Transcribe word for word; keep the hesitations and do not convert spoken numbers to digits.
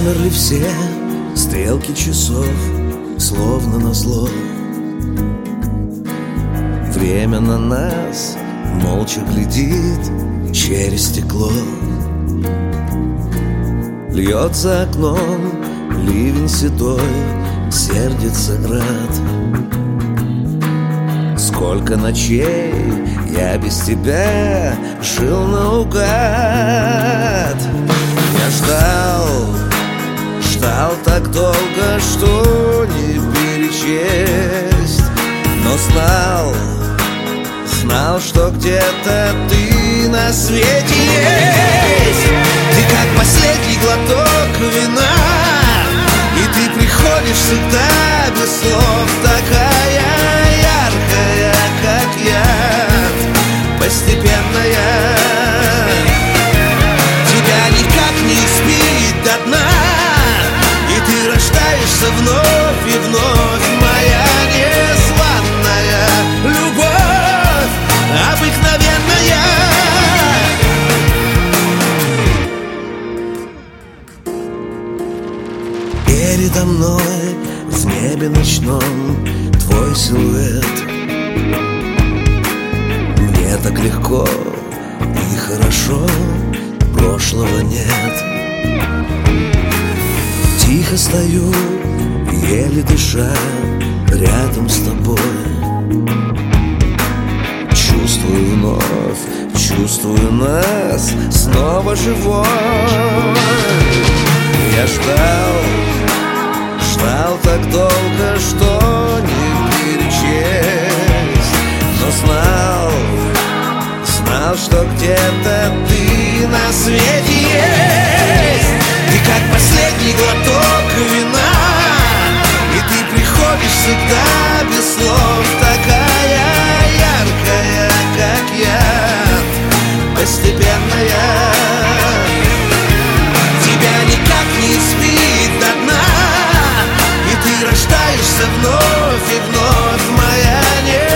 Замерли все стрелки часов, словно назло. Время на нас молча глядит через стекло. Льется окном ливень седой, сердится град. Сколько ночей я без тебя жил наугад. Я ждал, ждал так долго, что не перечесть. Но знал, знал, что где-то ты на свете есть. Ты как последний глоток вина, и ты приходишь всегда без слов. Такая яркая, как яд, постепенная. Тебя никак не испить до дна, и ты рождаешься вновь и вновь. Моя незваная любовь, обыкновенная. Передо мной в небе ночном твой силуэт. Мне так легко и хорошо, прошлого нет. Тихо стою, еле дыша, рядом с тобой. Чувствую вновь, чувствую нас снова живой. Я ждал, ждал так долго, что не перечесть. Но знал, знал, что где-то ты на свете есть. Ты как последний глоток вина, и ты приходишь всегда без слов. Такая яркая, как яд, постепенная. Тебя никак не спит до дна, и ты рождаешься вновь и вновь. Моя не